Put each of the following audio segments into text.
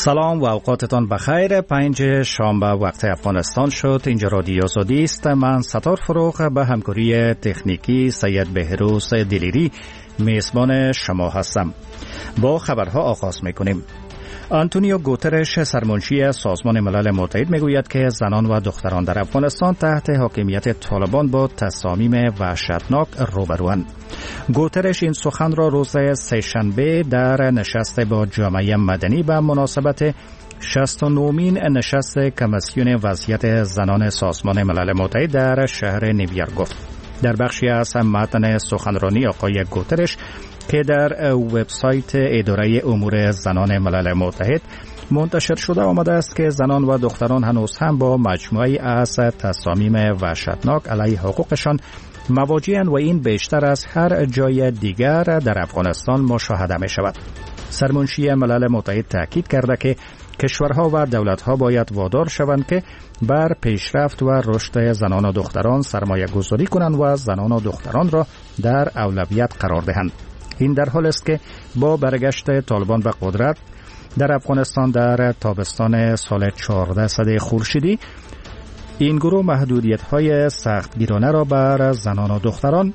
سلام و اوقاتتان بخیر. 5 شنبه وقت افغانستان شد. اینجا رادیو آزادی است. من ستار فروغ به همکاری تکنیکی سید بهروز دلیری میزبان شما هستم. با خبرها آغاز میکنیم. آنتونیو گوترش سرمنشی سازمان ملل متحد میگوید که زنان و دختران در افغانستان تحت حاکمیت طالبان با تصامیم وحشتناک روبروند. گوترش این سخن را روز سه‌شنبه در نشست با جامعه مدنی به مناسبت 69مین نشست کمیسیون وضعیت زنان سازمان ملل متحد در شهر نیویورک گفت. در بخشی از متن سخنرانی آقای گوترش که در وبسایت اداره امور زنان ملل متحد منتشر شده آمده است که زنان و دختران هنوز هم با مجموعی از تصامیم وحشتناک علیه حقوقشان مواجه‌اند و این بیشتر از هر جای دیگر در افغانستان مشاهده می شود. سرمنشی ملل متحد تاکید کرده که کشورها و دولتها باید وادار شوند که بر پیشرفت و رشد زنان و دختران سرمایه گذاری کنند و زنان و دختران را در اولویت قرار دهند. این در حال است که با برگشت طالبان به قدرت در افغانستان در تابستان سال 1400 خورشیدی این گروه محدودیت‌های سختگیرانه را بر زنان و دختران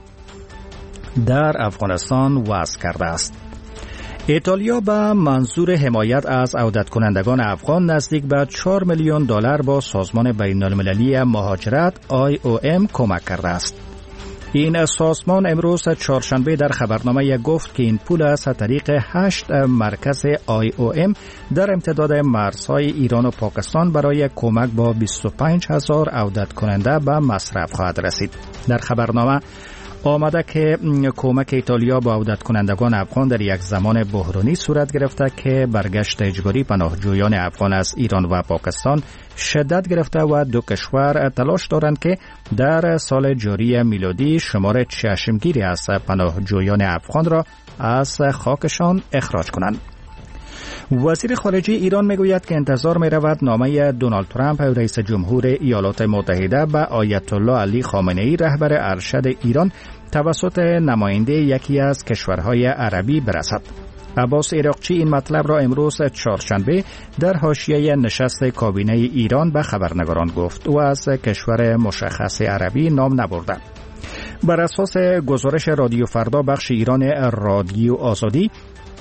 در افغانستان وضع کرده است. ایتالیا به منظور حمایت از عودت کنندگان افغان نزدیک به 4 میلیون دلار با سازمان بین‌المللی مهاجرت IOM کمک کرده است. این سازمان امروز چهارشنبه در خبرنامه گفت که این پول از طریق 8 مرکز IOM در امتداد مرزهای ایران و پاکستان برای کمک با 25,000 عودت کننده به مصرف خواهد رسید. در خبرنامه آمده که کمک ایتالیا با عودت کنندگان افغان در یک زمان بحرانی صورت گرفته که برگشت اجباری پناهجویان افغان از ایران و پاکستان شدت گرفته و دو کشور تلاش دارند که در سال جاری میلادی شمار چشمگیری از پناهجویان افغان را از خاکشان اخراج کنند. وزیر خارجه ایران میگوید که انتظار می‌رود نامه دونالد ترامپ رئیس جمهور ایالات متحده به آیت الله علی خامنه‌ای رهبر ارشد ایران توسط نماینده یکی از کشورهای عربی برسد. عباس عراقچی این مطلب را امروز چهارشنبه در حاشیه نشست کابینه ایران به خبرنگاران گفت و از کشور مشخص عربی نام نبرد. بر اساس گزارش رادیو فردا بخش ایران رادیو آزادی،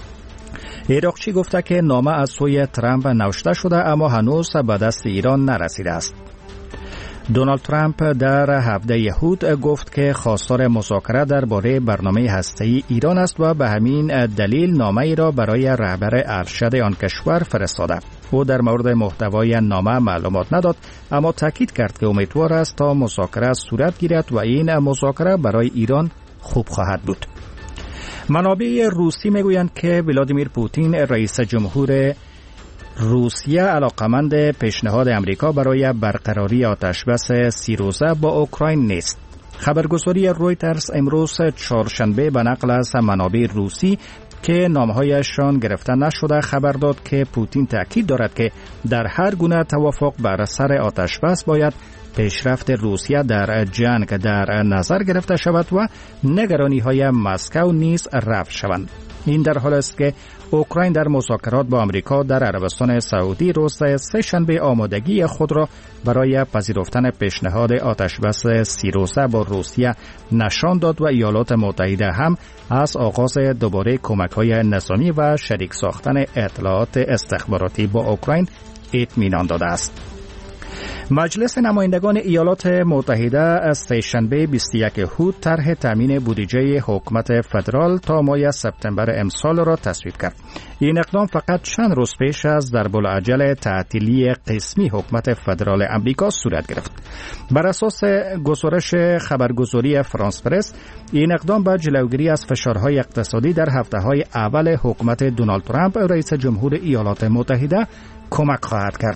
عراقچی گفته که نامه از سوی ترامپ نوشته شده اما هنوز به دست ایران نرسیده است. دونالد ترامپ در هفته یهود گفت که خواستار مذاکره درباره برنامه هسته‌ای ایران است و به همین دلیل نامه ای را برای رهبر ارشد آن کشور فرستاده. او در مورد محتوای نامه معلومات نداد اما تاکید کرد که امیدوار است تا مذاکره صورت گیرد و این مذاکره برای ایران خوب خواهد بود. منابع روسی میگویند که ولادیمیر پوتین رئیس جمهور روسیه علاقمند پیشنهاد امریکا برای برقراری آتشبس 30 روزه با اوکراین نیست. خبرگزاری رویترز امروز چهارشنبه به نقل از منابع روسی که نامهایشان گرفته نشده خبر داد که پوتین تاکید دارد که در هر گونه توافق بر سر آتشبس باید پیشرفت روسیه در جنگ در نظر گرفته شود و نگرانی‌های مسکو نیز رفع شوند. این در حال است که اوکراین در مذاکرات با آمریکا در عربستان سعودی روز سه‌شنبه آمادگی خود را برای پذیرفتن پیشنهاد آتشبس 30 روزه با روسیه نشان داد و ایالات متحده هم از آغاز دوباره کمک‌های نظامی و شریک ساختن اطلاعات استخباراتی با اوکراین اطمینان داده است. مجلس نمایندگان ایالات متحده از سه‌شنبه 21 هود طرح تامین بودجه حکومت فدرال تا ماه سپتامبر امسال را تصویب کرد. این اقدام فقط چند روز پیش از ضرب‌العجل تعطیلی قسمی حکومت فدرال امریکا صورت گرفت. بر اساس گزارش خبرگزاری فرانس پرس، این اقدام به جلوگیری از فشارهای اقتصادی در هفته‌های اول حکومت دونالد ترامپ رئیس جمهور ایالات متحده کمک خواهد کرد.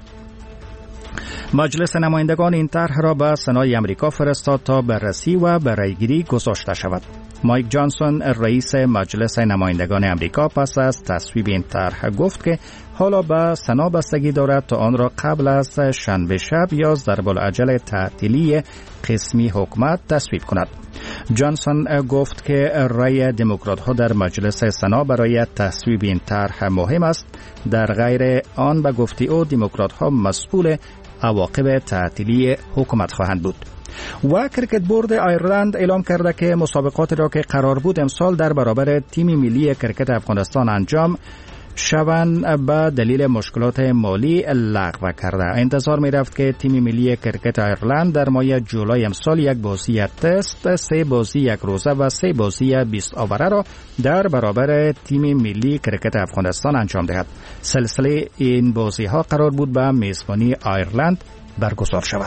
مجلس نمایندگان این طرح را به سنای امریکا فرستاد تا بررسی و برایگیری گذاشته شود. مایک جانسون رئیس مجلس نمایندگان امریکا پس از تصویب این طرح گفت که حالا به سنا بستگی دارد تا آن را قبل از شنبه شب یا ضرب‌العجل تعطیلی قسمی حکومت تصویب کند. جانسون گفت که رأی دموکرات‌ها در مجلس سنا برای تصویب این طرح مهم است. در غیر آن به گفته او دموکرات‌ها مسئول عواقب تعطیلی حکومت خواهند بود. و کرکت بورد ایرلند اعلام کرده که مسابقات را که قرار بود امسال در برابر تیم ملی کرکت افغانستان انجام شوند به دلیل مشکلات مالی لغو کرده. انتظار می رفت که تیم ملی کرکت ایرلند در ماه جولای امسال یک بازی تست، 3 بازی یک روزه و 3 بازی 20 اوره را در برابر تیم ملی کرکت افغانستان انجام دهد. سلسله این بازی ها قرار بود به میزبانی ایرلند برگزار شود.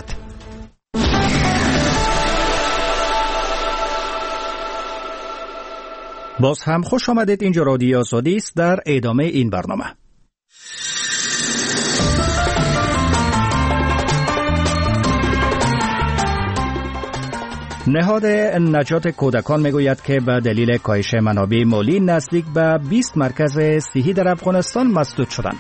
باز هم خوش آمدید. اینجا رادیو آزادی است. در ادامه این برنامه نهاد نجات کودکان میگوید که به دلیل کاهش منابع مالی نزدیک به 20 مرکز صحی در افغانستان مسدود شدند.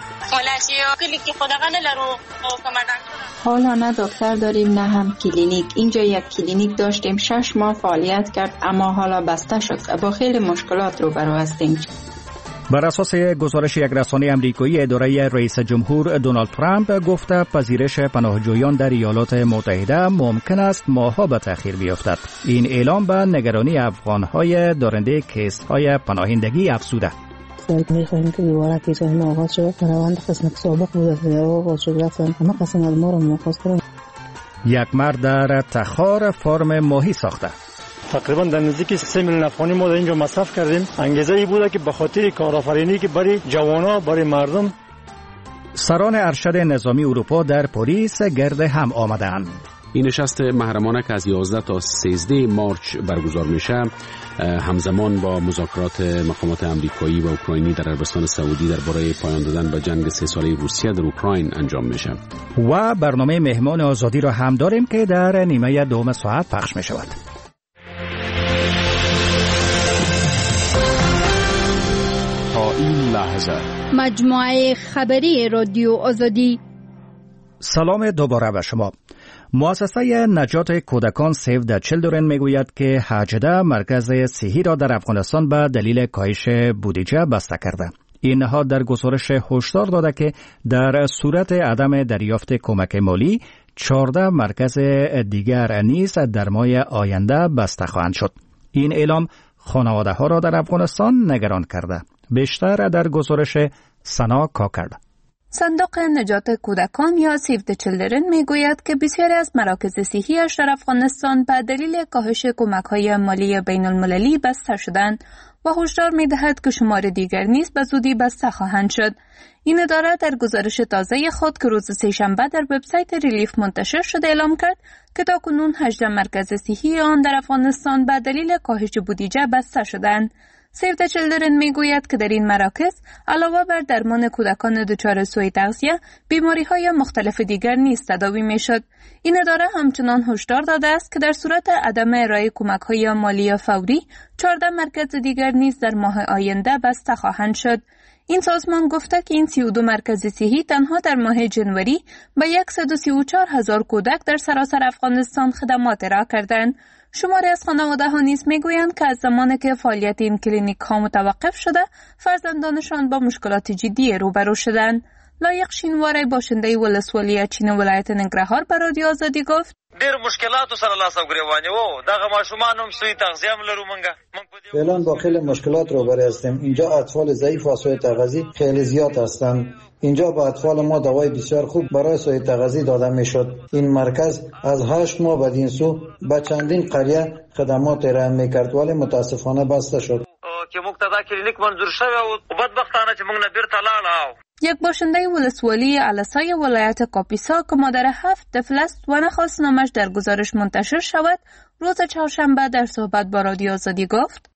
حالا نه دکتر داریم نه هم کلینیک. اینجا یک کلینیک داشتیم 6 ماه فعالیت کرد اما حالا بسته شد و با خیلی مشکلات روبرو هستیم. بر اساس گزارش یک رسانه آمریکایی، اداره رئیس جمهور دونالد ترامپ گفته پذیرش پناهجویان در ایالات متحده ممکن است ماه‌ها به تأخیر بیفتد. این اعلام به نگرانی افغان‌های دارنده کیس‌های پناهندگی افزوده. می‌خواهیم که دوباره کیس‌های آغاز شود. روند قسمت سابق بود از آغاز شد رفتن اما قسم از ما را مؤاخذ کنند. یک مرد در تخار فارم ماهی ساخته. تقریبا در نزدیک 3 میلیون افغانی ما در اینجا مصرف کردیم. انگیزه ای بوده که به خاطر کارآفرینی که برای جوانان، برای مردم. سران ارشد نظامی اروپا در پاریس گرد هم آمدند. این نشست محرمانه که از 11 تا 13 مارچ برگزار میشه همزمان با مذاکرات مقامات آمریکایی و اوکراینی در عربستان سعودی درباره پایان دادن به جنگ 3 ساله روسیه در اوکراین انجام میشه. و برنامه مهمان آزادی را هم داریم که در نیمه دوم ساعت پخش می شود. تا این لحظه مجموعه خبری رادیو آزادی. سلام دوباره به شما. مؤسسه نجات کودکان سیو د چیلدرن میگوید که 18 مرکز صحی را در افغانستان به دلیل کاهش بودجه بسته کرده. این نهاد در گزارش هشدار داده که در صورت عدم دریافت کمک مالی 14 مرکز دیگر نیز در ماه آینده بسته خواهند شد. این اعلام خانواده ها را در افغانستان نگران کرده. بیشتر در گزارش سنا کاکرد. صندوق نجات کودکان یا سیو د چیلدرن میگوید که بسیاری از مراکز صحی‌اش در افغانستان به دلیل کاهش کمک‌های مالی بین‌المللی بسته شدند و هشدار می‌دهد که شمار دیگر نیز به زودی بسته خواهند شد. این اداره در گزارش تازه خود که روز سه‌شنبه در وبسایت ریلیف منتشر شده اعلام کرد که تاکنون 18 مرکز صحی آن در افغانستان به دلیل کاهش بودجه بسته شدند. سیو د چیلدرن میگوید که در این مراکز علاوه بر درمان کودکان دچار سوء تغذیه، بیماری‌های مختلف دیگر نیز تداوی میشد. این اداره همچنان هشدار داده است که در صورت عدم ارائه کمک‌های مالی فوری، 14 مرکز دیگر نیز در ماه آینده بسته خواهند شد. این سازمان گفته که این 32 مرکز صحی تنها در ماه جنوری به 134,000 کودک در سراسر افغانستان خدمات ارائه کردند. شماری از خانواده‌ها نیز میگویند که از زمانی که فعالیت این کلینیک‌ها متوقف شده، فرزندانشان با مشکلات جدی روبرو شدند. لایق شینواری باشنده ولسوالی چین ولایت ننګرهار به رادیو آزادی گفت: ډېر مشکلاتو سره لاس او ګریوانې وو. دغه ماشومان هم سوی تغذیه هم لرو مونږ فعلا با خیلی مشکلات روبرو هستیم. اینجا اطفال ضعیف و سوء تغذیه خیلی زیاد هستند. اینجا به اطفال ما دوای بسیار خوب برای سوء تغذیه داده میشد. این مرکز از 8 ماه بعد این سو به چندین قریه خدمات ارائه میکرد ولی متاسفانه بسته شد. که موږ ته دا کلینیک منظور شوی او بدبختانه چې موږ نه بیرته لاړو. یک باشنده ولسوالی علسای ولایت کاپیسا که مادر 7 طفل است و نخواست نامش در گزارش منتشر شود، روز چهارشنبه در صحبت با رادیو آزادی گفت: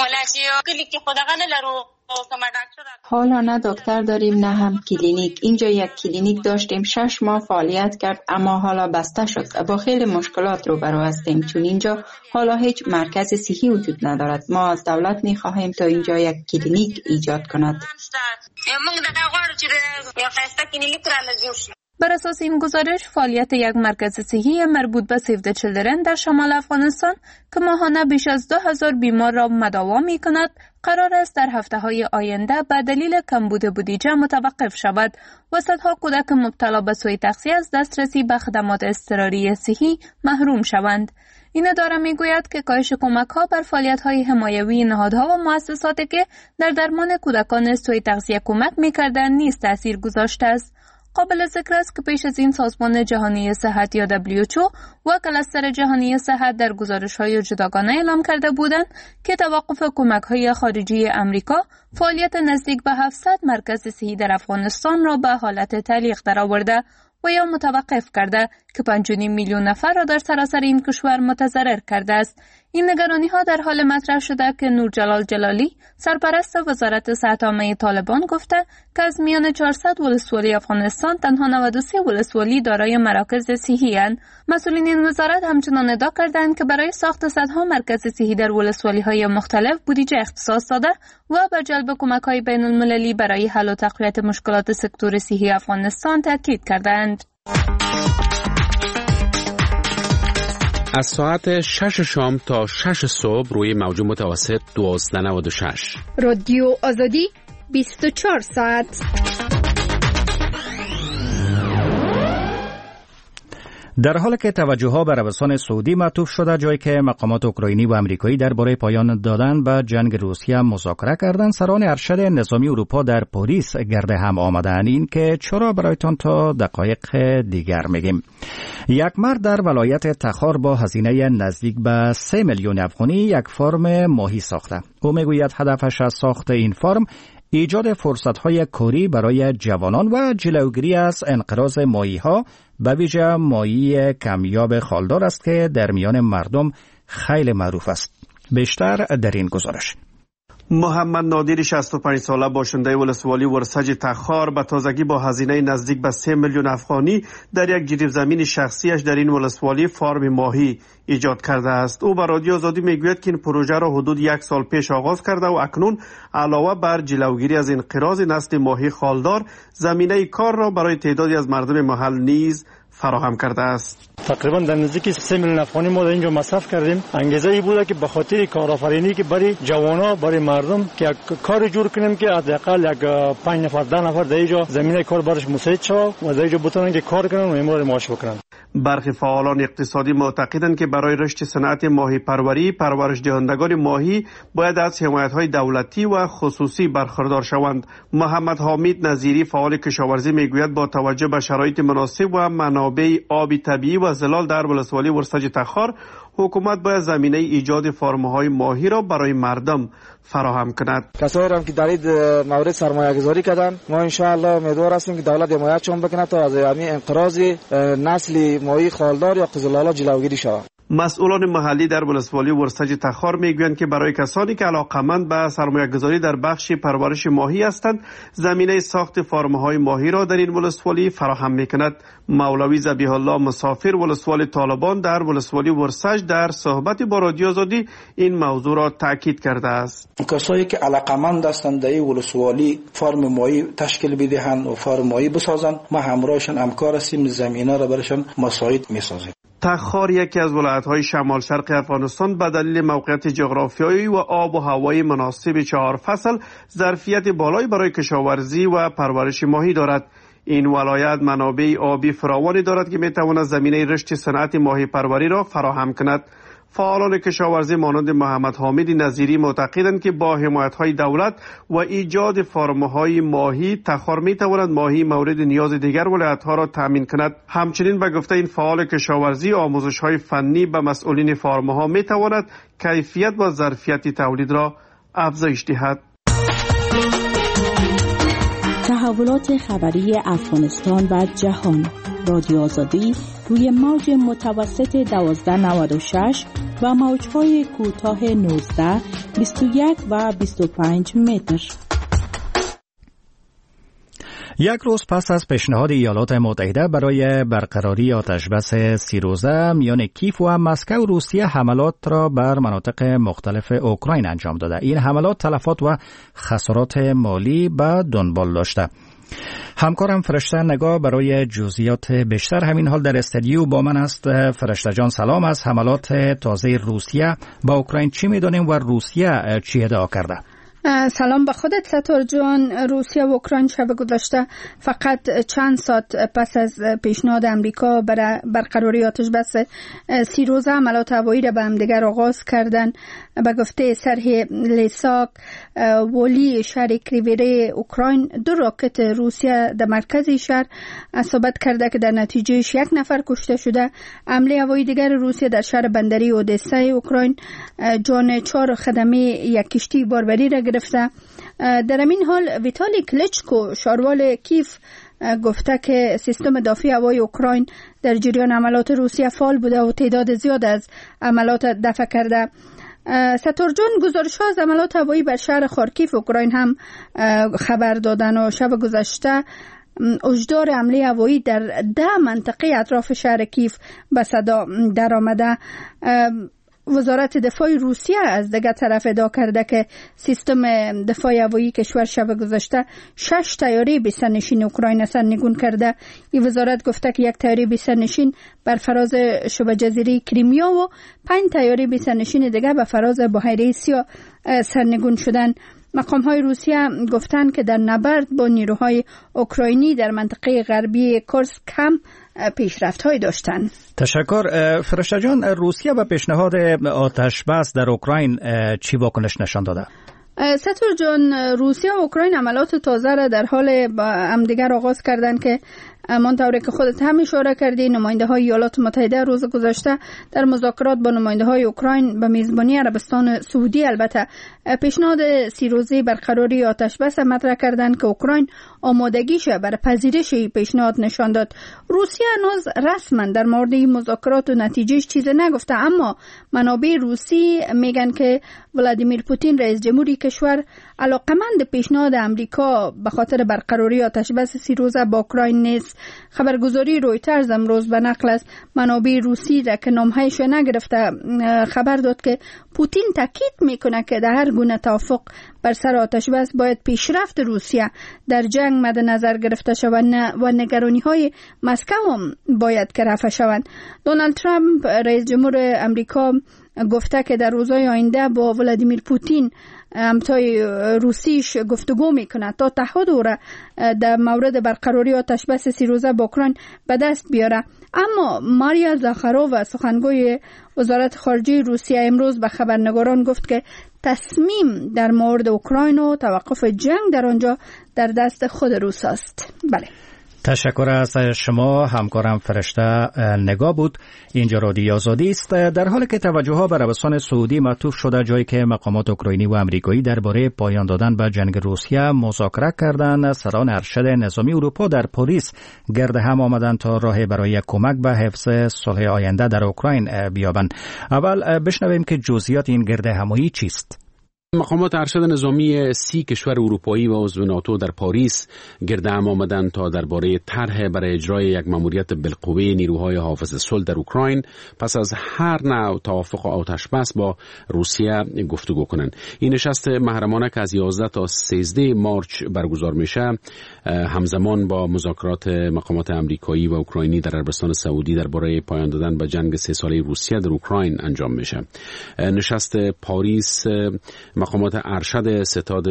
حالا نه دکتر داریم نه هم کلینیک. اینجا یک کلینیک داشتیم 6 ماه فعالیت کرد اما حالا بسته شد و با خیلی مشکلات روبرو هستیم چون اینجا حالا هیچ مرکز صحی وجود ندارد. ما از دولت می‌خواهیم تا اینجا یک کلینیک ایجاد کند. بر اساس این گزارش، فعالیت یک مرکز صحی مربوط به سیو د چیلدرن در شمال افغانستان که ماهانه بیش از 2000 بیمار را مداوا می کند، قرار است در هفته‌های آینده به دلیل کمبود بودجه متوقف شود و صدها کودک مبتلا به سوء تغذیه از دسترسی به خدمات اضطراری صحی محروم شوند. این اداره میگوید که کاهش کمک‌ها بر فعالیت‌های حمایوی نهادها و مؤسساتی که در درمان کودکان سوء تغذیه کمک می‌کردند نیز تأثیر گذاشته است. قابل ذکر است که پیش از این سازمان جهانی صحت یا WHO و کلستر جهانی صحت در گزارش‌های جداگانه اعلام کرده بودند که توقف کمک‌های خارجی امریکا فعالیت نزدیک به 700 مرکز صحی در افغانستان را به حالت تعلیق درآورده و یا متوقف کرده که 5.5 میلیون نفر را در سراسر این کشور متضرر کرده است. این نگرانی ها در حال مطرح شده که نور جلال جلالی، سرپرست وزارت صحت عامه طالبان، گفته که از میان 400 ولسوالی افغانستان تنها 93 ولسوالی دارای مراکز صحی اند. مسئولین این وزارت همچنان ادعا کردند که برای ساخت صدها مرکز صحی در ولسوالی های مختلف بودجه اختصاص داده و به جلب کمک های بین المللی برای حل و تقویت مشکلات سکتور صحی افغانستان تاکید کردند. از ساعت 6 شام تا 6 صبح روی موج متوسط 1296 رادیو آزادی 24 ساعت. در حالی که توجه‌ها به عربستان سعودی معطوف شده، جایی که مقامات اوکراینی و آمریکایی درباره پایان دادن به جنگ روسیه مذاکره کردند، سران ارشد نظامی اروپا در پاریس گرد هم آمدند. این که چرا برایتان تا دقایق دیگر میگیم. یک مرد در ولایت تخار با هزینه نزدیک به 3 میلیون افغانی یک فارم ماهی ساخته. او میگوید هدفش از ساخت این فارم ایجاد فرصت‌های کاری برای جوانان و جلوگیری از انقراض ماهی‌ها، به ویژه ماهی کمیاب خالدار است که در میان مردم خیلی معروف است. بیشتر در این گزارش. محمد نادری 65 ساله باشنده ولسوالی ورسج تخار به تازگی با هزینه نزدیک به 3 میلیون افغانی در یک جریب زمین شخصیش در این ولسوالی فارم ماهی ایجاد کرده است. او به رادیو آزادی میگوید که این پروژه را حدود 1 سال پیش آغاز کرده و اکنون علاوه بر جلوگیری از انقراض نسل ماهی خالدار، زمینه کار را برای تعدادی از مردم محل نیز فراهم کرده است. تقریبا در نزدیک 3 میلیون افغانی ما در اینجا مصرف کردیم. انگیزه ای بوده که به خاطر کارآفرینی که برای جوانا، برای مردم که یک کار جور کنیم که حداقل یک 5 نفر 10 نفر در اینجا زمینه کار برش مساعد شود و در اینجا بتونن که کار کنن و امرار معاش بکنن. برخی فعالان اقتصادی معتقدند که برای رشد صنعت ماهی پروری، پرورش دهندگان ماهی باید از حمایت‌های دولتی و خصوصی برخوردار شوند. محمد حامد نظیری، فعال کشاورزی، میگوید با توجه به شرایط مناسب و منابع آبی طبیعی و زلال در ولسوالی ورسج تخار، حکومت باید زمینه ایجاد فارم‌های ماهی را برای مردم فراهم کند. کسایی هم که در این مورد سرمایه‌گذاری کردن، ما ان شاء الله امیدوار هستیم که دولت حمایتشون بکنه تا از همین انقراض نسل ماهی خالدار یا قزل‌لالا جلوگیری شود. مسئولان محلی در ولسوالی ورسج تخار میگویند که برای کسانی که علاقه‌مند به سرمایه‌گذاری در بخش پرورش ماهی هستند، زمینه ساخت فارم‌های ماهی را در این ولسوالی فراهم می‌کند. مولوی ذبیح الله مسافر، ولسوالی طالبان در ولسوالی ورسج، در صحبت با رادیو آزادی این موضوع را تاکید کرده است. کسایی که علاقه‌مند هستند در این ولسوالی فارم ماهی تشکیل بدهند و فارم ماهی بسازند، ما همراهشان همکار هستیم، زمینه را برایشان مساعد می‌سازیم. تخار یکی از ولایت‌های شمال شرق افغانستان به دلیل موقعیت جغرافیایی و آب و هوای مناسب 4 فصل ظرفیت بالایی برای کشاورزی و پرورش ماهی دارد. این ولایت منابع آبی فراوانی دارد که می‌تواند زمینه رشد صنعت ماهی پروری را فراهم کند. فعالان کشاورزی مانند محمد حامد نظیری معتقدند که با حمایت‌های دولت و ایجاد فارم‌های ماهی، تخار می‌تواند ماهی مورد نیاز دیگر ولایت‌ها را تامین کند. همچنین به گفته این فعال کشاورزی، آموزش‌های فنی به مسئولین فارم‌ها می‌تواند کیفیت و ظرفیت تولید را افزایش دهد. تحولات خبری افغانستان و جهان. رادیو آزادی روی موج متوسط 1296 و موج‌های کوتاه 19، 21 و 25 متر. یک روز پس از پیشنهاد ایالات متحده برای برقراری آتشبس 30 روزه میان کیف و مسکو، روسیه حملات را بر مناطق مختلف اوکراین انجام داده. این حملات تلفات و خسارات مالی به دنبال داشته. همکارم فرشته نگاه برای جزئیات بیشتر همین حال در استودیو با من است. فرشته جان سلام. از حملات تازه روسیه با اوکراین چی می‌دانیم و روسیه چی ادعا کرده؟ سلام به خودت ستار جان. روسیه و اوکراین شب گذشته فقط چند ساعت پس از پیشنهاد امریکا برای برقراری آتش بس 30 روزه عملات هوایی را به همدیگر آغاز کردند. به گفته سرهی لیساک ولی شهر کریویره اوکراین 2 راکت روسیه در مرکز شهر ثابت کرده که در نتیجهش 1 نفر کشته شده. حمله هوایی دیگر روسیه در شهر بندری اودسا اوکراین جان 4 خدمه یک کشتی باربری را گرفته. در این حال ویتالی کلیچکو شاروال کیف گفته که سیستم دفاعی هوایی اوکراین در جریان عملات روسیه فعال بوده و تعداد زیاد از عملات دفع کرده. ستار جان، گزارش ها از عملات هوایی بر شهر خارکیف اوکراین هم خبر دادن و شب گذشته هشدار حمله هوایی در 10 منطقه اطراف شهر کیف به صدا در آمده. وزارت دفاع روسیه از دیگر طرف ادعا کرده که سیستم دفاع هوایی کشور شب گذشته 6 طیاره بی سرنشین اوکراین سرنگون کرده. این وزارت گفته که 1 طیاره بی سرنشین بر فراز شبه جزیره کریمیا و 5 طیاره بی سرنشین دیگر به فراز بحیره سیاه سرنگون شدن. مقام های روسیه گفتند که در نبرد با نیروهای اوکراینی در منطقه غربی کورسک هم پیشرفت های داشتند. تشکر فرشته جان. روسیه به پیشنهاد آتش بس در اوکراین چی واکنش نشان داده؟ ستور جان، روسیه و اوکراین عملات تازه را در حال با همدیگر آغاز کردند که همانطوری که خودت هم اشاره کردی نماینده های ایالات متحده روز گذشته در مذاکرات با نماینده های اوکراین به میزبانی عربستان سعودی البته پیشنهاد 30 روزه برقراری آتش بس مطرح کردند که اوکراین آمادگیش برای پذیرش پیشنهاد نشان داد. روسیه هنوز رسما در مورد این مذاکرات و نتیجهش چیزی نگفته، اما منابع روسی میگن که ولادیمیر پوتین رئیس جمهوری کشور علاقمند پیشنهاد امریکا به خاطر برقراری آتش بس 30 روزه با اوکراین نیست. خبرگزاری رویترز امروز به نقل از منابع روسی را که نامهایش نگرفته خبر داد که پوتین تاکید میکنه که در هر گونه توافق بر سر آتش بس باید پیشرفت روسیه در جنگ مد نظر گرفته شود و نگرانی های مسکو هم باید که رفع شوند. دونالد ترامپ رئیس جمهور امریکا گفته که در روزهای آینده با ولادیمیر پوتین همتای روسیش گفتگو میکنه تا تعهد او را در مورد برقراری آتش بس 30 روزه با اوکراین به دست بیاره. اما ماریا زاخارووا سخنگوی وزارت خارجه روسیه امروز به خبرنگاران گفت که تصمیم در مورد اوکراین و توقف جنگ در آنجا در دست خود روس است. بله. تشکر از شما. همکارم فرشته نگاه بود. اینجا رادیو آزادی است. در حالی که توجه ها به عربستان سعودی معطوف شده، جایی که مقامات اوکراینی و امریکایی درباره پایان دادن به جنگ روسیه مذاکره کردند، سران ارشد نظامی اروپا در پاریس گرد هم آمدند تا راه برای کمک به حفظ صلح آینده در اوکراین بیابند. اول بشنویم که جزئیات این گرد همایی چیست. مقامات ارشد نظامی 30 کشور اروپایی و عضو ناتو در پاریس گرد هم آمدند تا درباره طرح برای اجرای یک ماموریت بالقوه نیروهای حافظ صلح در اوکراین پس از هر نوع توافق آتش بس با روسیه گفتگو کنند. این نشست محرمانه که از 11 تا 13 مارچ برگزار میشه همزمان با مذاکرات مقامات امریکایی و اوکراینی در عربستان سعودی درباره پایان دادن به جنگ 3 ساله روسیه در اوکراین انجام میشه. نشست پاریس مقامات ارشد ستاد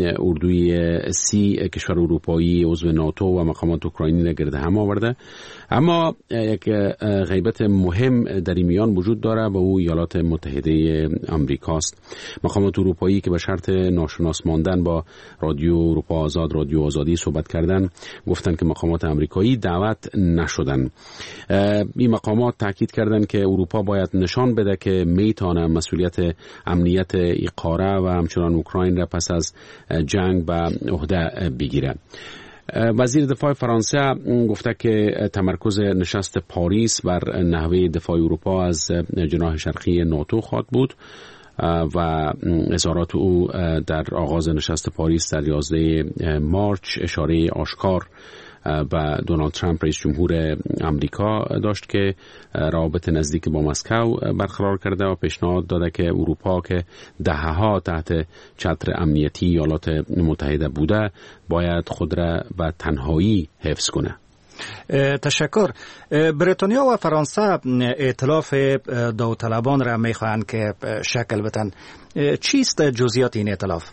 اردوی 30 کشور اروپایی عضو ناتو و مقامات اوکراینی را گرد هم آورده، اما یک غیبت مهم در این میان وجود داره و او ایالات متحده آمریکاست. مقامات اروپایی که به شرط ناشناس ماندن با رادیو اروپا آزاد، رادیو آزادی صحبت کردن، گفتند که مقامات آمریکایی دعوت نشدن. این مقامات تاکید کردند که اروپا باید نشان بده که میتونه مسئولیت امنیت قاره و همچنان اوکراین را پس از جنگ به عهده بگیره. وزیر دفاع فرانسه گفته که تمرکز نشست پاریس بر نحوه دفاع اروپا از جناح شرقی ناتو خواهد بود و اظهارات او در آغاز نشست پاریس در 11 مارچ اشاره آشکار و دونالد ترامپ رئیس جمهور امریکا داشت که روابط نزدیک با مسکو برقرار کرده و پیشنهاد داده که اروپا که دهه‌ها تحت چتر امنیتی ایالات متحده بوده باید خود را به تنهایی حفظ کنه. تشکر. بریتانیا و فرانسه ائتلاف داوطلبان را میخواهند که شکل بدن. چیست جزئیات این ائتلاف؟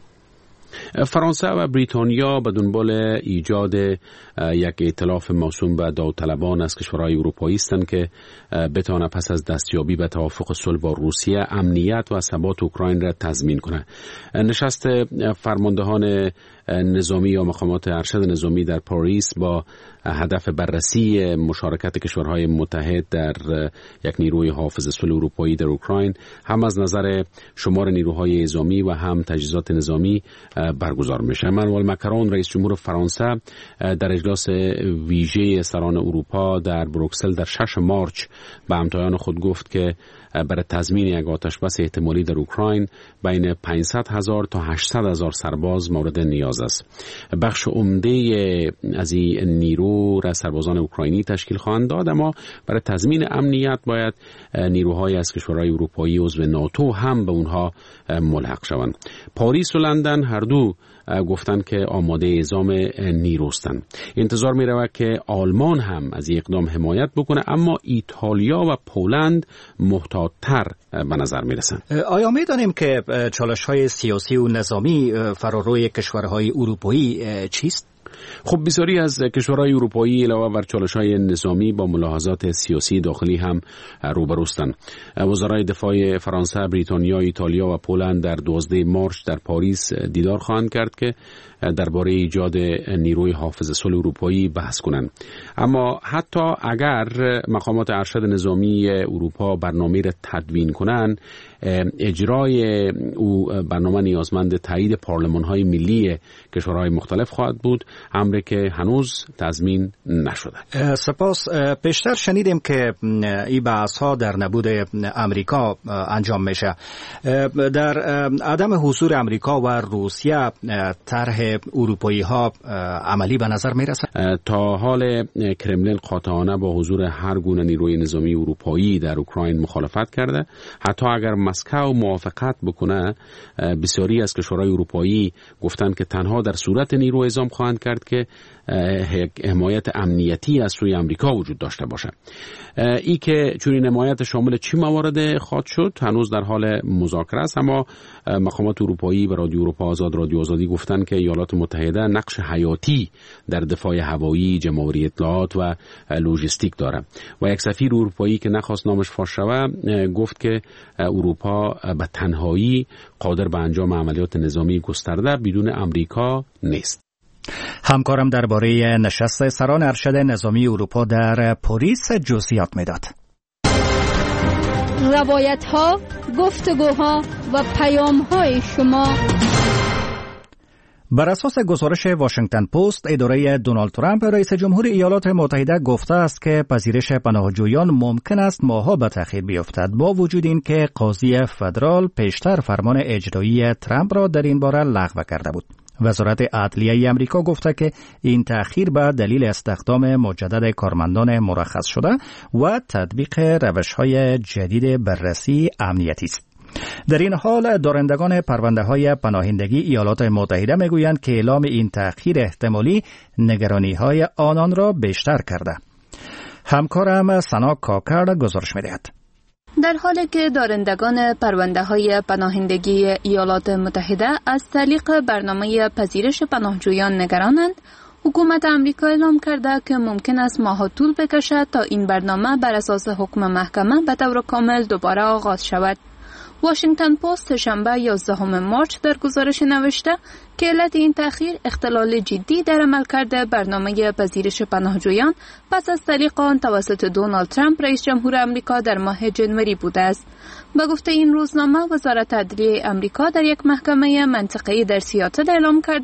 فرانسه و بریتانیا به دنبال ایجاد یک ائتلاف موسوم به داوطلبان از کشورهای اروپایی هستند که بتونه پس از دستیابی به توافق صلح با روسیه امنیت و ثبات اوکراین را تضمین کنه. نشست فرماندهان نظامی یا مقامات ارشد نظامی در پاریس با هدف بررسی مشارکت کشورهای متحد در یک نیروی حافظ صلح اروپایی در اوکراین هم از نظر شمار نیروهای نظامی و هم تجهیزات نظامی برگزار میشه. امانوئل مکرون رئیس جمهور فرانسه در اجلاس ویژه سران اروپا در بروکسل در 6 مارچ به همتایان خود گفت که برای تضمین یک آتشبس احتمالی در اوکراین بین 500,000 تا 800,000 سرباز مورد نیاز است. بخش عمده از این نیرو را سربازان اوکراینی تشکیل خواهند داد، اما برای تضمین امنیت باید نیروهای از کشورهای اروپایی عضو ناتو هم به اونها ملحق شوند. پاریس و لندن هر دو گفتند که آماده اعزام نیرو هستند. انتظار می رود که آلمان هم از این اقدام حمایت بکنه، اما ایتالیا و پولند محتاط‌تر به نظر می رسند. آیا می دانیم که چالش‌های سیاسی و نظامی فراروی کشورهای اروپایی چیست؟ خب بسیاری از کشورهای اروپایی علاوه بر چالش‌های نظامی با ملاحظات سیاسی داخلی هم روبرو هستند. وزرای دفاع فرانسه، بریتانیا، ایتالیا و پولند در 12 مارچ در پاریس دیدار خواهند کرد که درباره ایجاد نیروی حافظ صلح اروپایی بحث کنند. اما حتی اگر مقامات ارشد نظامی اروپا برنامه را تدوین کنند، اجرای او برنامه نیازمند تایید پارلمان‌های ملی کشورهای مختلف خواهد بود، امری که هنوز تضمین نشده. سپاس. پیشتر شنیدیم که این بحث‌ها در نبود امریکا انجام میشه. در عدم حضور امریکا و روسیه طرح اروپایی ها عملی به نظر میرسه؟ تا حال کرملین قاطعانه با حضور هر گونه نیروی نظامی اروپایی در اوکراین مخالفت کرده. حتی اگر مسکو موافقت بکنه، بسیاری از کشورهای اروپایی گفتند که تنها در صورت نیرو اعزام خواهند کرد که حمایت امنیتی از سوی امریکا وجود داشته باشه. ای که چنین حمایت شامل چه موارد خواهد شد هنوز در حال مذاکره است، اما مقامات اروپایی به رادیو اروپا آزاد، رادیو آزادی گفتند که ایالات متحده نقش حیاتی در دفاع هوایی، جمع‌آوری اطلاعات و لوجستیک دارد و یک سفیر اروپایی که نخواست نامش فاش شود گفت که اروپا به تنهایی قادر به انجام عملیات نظامی گسترده بدون امریکا نیست. همکارم درباره نشست سران ارشد نظامی اروپا در پاریس جزئیات میداد. روایت‌ها، گفتگوها و پیام‌های شما. بر اساس گزارش واشنگتن پست، اداره دونالد ترامپ رئیس جمهور ایالات متحده گفته است که پذیرش پناهجویان ممکن است ماه‌ها به تأخیر بیفتد، با وجود این که قاضی فدرال پیشتر فرمان اجرایی ترامپ را در این باره لغو کرده بود. وزارت عدلیه امریکا گفته که این تأخیر به دلیل استخدام مجدد کارمندان مرخص شده و تطبیق روش‌های جدید بررسی امنیتی است. در این حال دارندگان پرونده‌های پناهندگی ایالات متحده میگویند که اعلام این تأخیر احتمالی نگرانی‌های آنان را بیشتر کرده. همکارم سنا کاکر گزارش می‌دهد. در حالی که دارندگان پرونده‌های پناهندگی ایالات متحده از طریق برنامه پذیرش پناهجویان نگرانند، حکومت امریکا اعلام کرده که ممکن است ماه‌ها طول بکشد تا این برنامه بر اساس حکم محکمه به طور کامل دوباره آغاز شود. واشنگتن پست شنبه 11 مارچ در گزارش نوشته که علت این تأخیر اختلال جدی در عملکرد برنامه پذیرش پناهجویان پس از طریق آن توسط دونالد ترامپ رئیس جمهور آمریکا در ماه ژانویه بوده است. به گفته این روزنامه، وزارت عدلیه آمریکا در یک محکمه منطقه‌ای در سیاتل اعلام کرده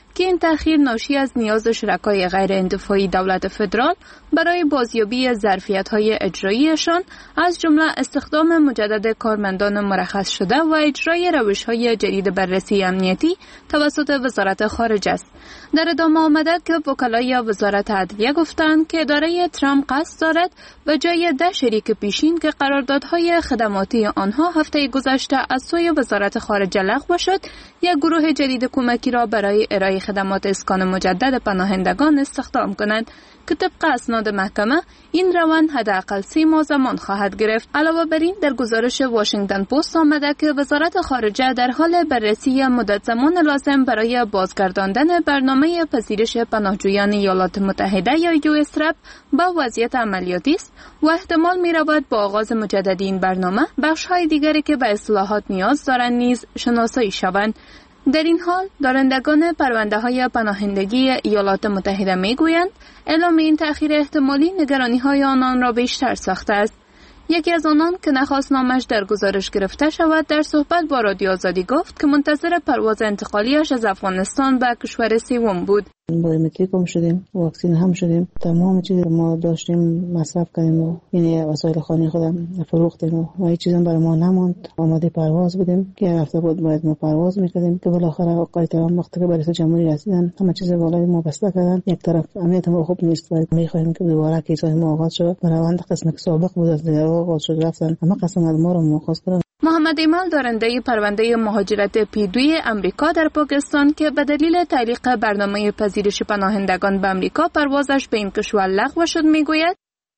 که این تأخیر ناشی از نیاز شرکای غیر انتفاعی دولت فدرال برای بازیابی ظرفیت‌های اجراییشان از جمله استخدام مجدد کارمندان مرخص شده و اجرای روش‌های جدید بررسی امنیتی توسط وزارت خارجه است. در ادامه آمده که وکلای وزارت عدلیه گفتند که اداره ترامپ قصد دارد به جای 10 شریک پیشین که قراردادهای خدماتی آنها هفته گذشته از سوی وزارت خارجه لغو شد، یک گروه جدید کمکی را برای ارائه خدمات اسکان مجدد پناهندگان استخدام کنند که طبق اسناد محکمه این روند حداقل 3 ماه زمان خواهد گرفت. علاوه بر این در گزارش واشنگتن پست آمده که وزارت خارجه در حال بررسی مدت زمان لازم برای بازگرداندن برنامه پذیرش پناهجویان ایالات متحده یا USRAP به وضعیت عملیاتی است و احتمال می رود با آغاز مجدد این برنامه بخش‌های دیگری که به اصلاحات نیاز دارند نیز شناسایی شوند. در این حال دارندگان پرونده‌های پناهندگی ایالات متحده می‌گویند اعلام این تأخیر احتمالی نگرانی‌های آنان را بیشتر ساخته است. یکی از آنان که نخواست نامش در گزارش گرفته شود در صحبت با رادیو آزادی گفت که منتظر پرواز انتقالیش از افغانستان به کشور سوم بود. بایومتریک هم شدیم، واکسین هم شدیم، تمام چیز ما داشتیم مصرف کردیم و این وسایل خانگی خودم فروختیم و هیچ چیزی برای ما نموند. آماده پرواز بودیم که هفته بود باید ما پرواز میکردیم که بالاخره آقای ترامپ وقتی که به رئیس جمهوری رسیدن همه چیز بالای ما بسته کردن. یک طرف امنیت ما خوب نیست و میخوایم که دوباره کیسای ما آغاز شد. روند قسم سابق بود از آغاز شد رفتن اما قسم از ما رو مؤاخذه کردن. محمد ایمال دارنده پرونده مهاجرت P2 امریکا در پاکستان که به دلیل تعلیق برنامه پذیرش پناهندگان به امریکا پروازش به این کشور لغو شد میگوید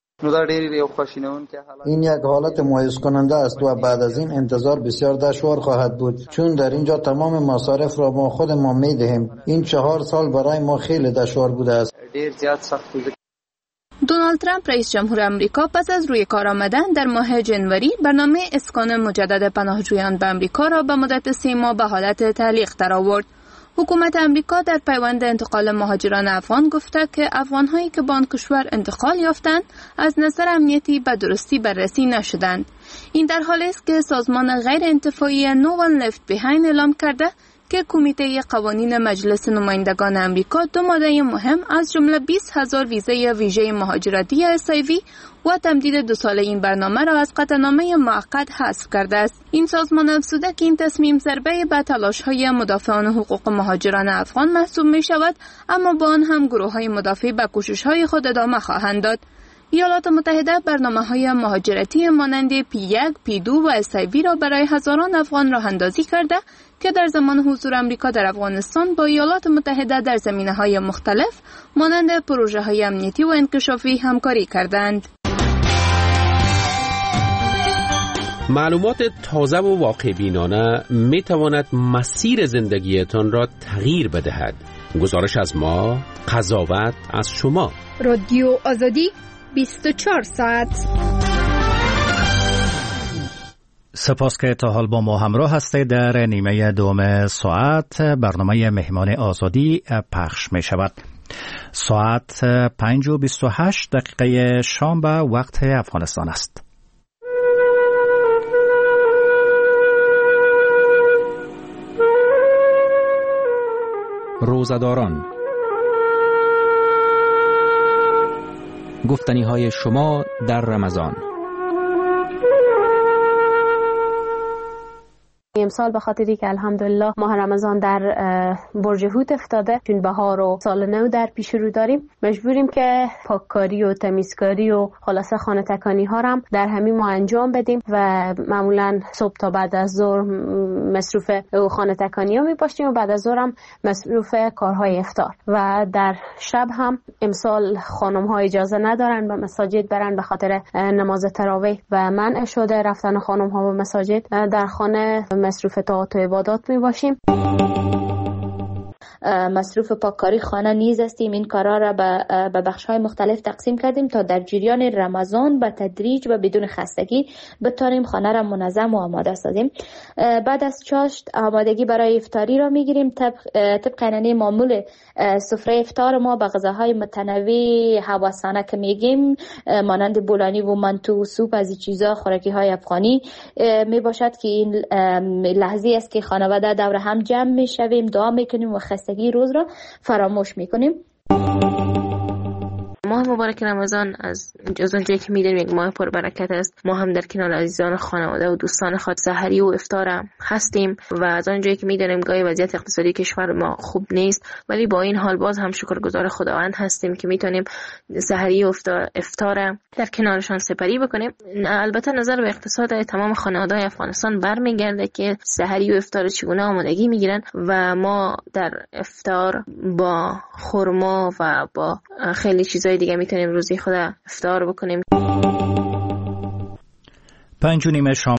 این یک حالت مایوس کننده است و بعد از این انتظار بسیار دشوار خواهد بود چون در اینجا تمام مصارف را ما خود ما میدهیم. این 4 سال برای ما خیلی دشوار بوده است. دونالد ترامپ رئیس جمهور امریکا پس از روی کار آمدن در ماه جنوری برنامه اسکان مجدد پناهجویان به امریکا را به مدت 3 ماه به حالت تعلیق درآورد. حکومت امریکا در پیوند انتقال مهاجران افغان گفته که افغان‌هایی که به آن کشور انتقال یافتند از نظر امنیتی به درستی بررسی نشدند. این در حالی است که سازمان غیر انتفاعی No One Left Behind اعلام کرده که کمیته قوانین مجلس نمایندگان امریکا 2 ماده مهم از جمله 20,000 ویزه ویژه مهاجرتی SIV و تمدید 2 ساله این برنامه را از قطعنامه موقت حذف کرده است. این سازمان افزوده که این تصمیم ضربه به تلاش‌های مدافعان حقوق مهاجران افغان محسوب می شود، اما با آن هم گروه‌های مدافع به کوشش‌های خود ادامه خواهند داد. ایالات متحده برنامه‌های مهاجرتی مانند P1, P2 و SIV را برای هزاران افغان راه اندازی کرده که در زمان حضور امریکا در افغانستان با ایالات متحده در زمینه‌های مختلف مانند پروژه‌های امنیتی و انکشافی همکاری کردند. معلومات تازه و واقع بینانه می تواند مسیر زندگیتان را تغییر بدهد. گزارش از ما، قضاوت از شما. رادیو آزادی 24 ساعت. سپاس که تا حال با ما همراه هستید. در نیمه دوم ساعت برنامه مهمان آزادی پخش می شود. ساعت 5:28 شام به وقت افغانستان است. روزه‌داران، گفتنی‌های شما در رمضان. امسال به خاطری که الحمدلله ماه رمضان در برج حوت افتاده، چون بهار و سال نو در پیش رو داریم، مجبوریم که پاککاری و تمیزکاری و خلاصه خانه تکانی ها هم در همین ماه انجام بدیم و معمولا صبح تا بعد از ظهر مصروف خانه تکانی ها می باشیم و بعد از ظهر هم مصروف کارهای افطار و در شب هم امسال خانم ها اجازه ندارن به مساجد برن به خاطر نماز تراویح و منع شده رفتن خانم ها به مساجد. در خانه مصروف طاعات و عبادات می باشیم. مصروف پاککاری خانه نیز هستیم. این کارا را به بخش‌های مختلف تقسیم کردیم تا در جریان رمضان به تدریج و بدون خستگی بتوانیم خانه را منظم و آماده سازیم. بعد از چاشت آمادگی برای افطاری را میگیریم. طبق معمول سفره افطار ما به غذاهای متنوع هوسانه که میگیم مانند بولانی و منتو و سوپ از این چیزا، خوراکی‌های افغانی می باشد که این لحظه است که خانواده دور هم جمع میشویم، دعا میکنیم و خستگی خستگی روز را فراموش میکنیم. ماه مبارک رمضان از اونجایی که میدونیم یک ماه پربرکت است، ما هم در کنار عزیزان خانواده و دوستان خود سحری و افطار هستیم و از اونجایی که میدونیم گاهی وضعیت اقتصادی کشور ما خوب نیست، ولی با این حال باز هم شکرگزار خداوند هستیم که میتونیم سحری و افطار در کنارشان سپری بکنیم. البته نظر به اقتصاد تمام خانواده‌های افغانستان برمیگرده که سحری و افطار چگونه آمادگی میگیرن و ما در افطار با خرما و با خیلی چیزای دیگه میتونیم روزی خود افطار بکنیم. 5:30 شام